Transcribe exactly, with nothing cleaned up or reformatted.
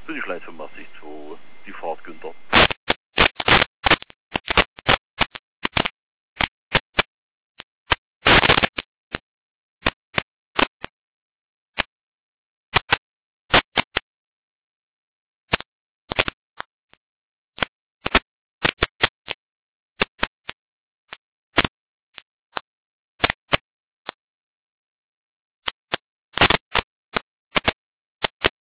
bin ich Leitung Massig zwei, die Fahrt Günther.